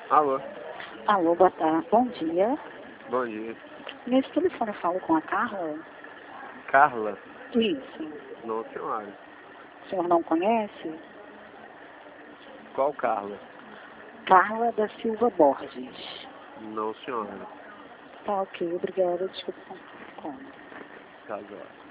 Alô? Alô, boa tarde. Bom dia. Bom dia. Nesse telefone eu falo com a Carla? Carla? Isso. Não, senhora. O senhor não conhece? Qual Carla? Carla da Silva Borges. Não, senhora. Tá ok, obrigada. Desculpa. Como? Tá, agora.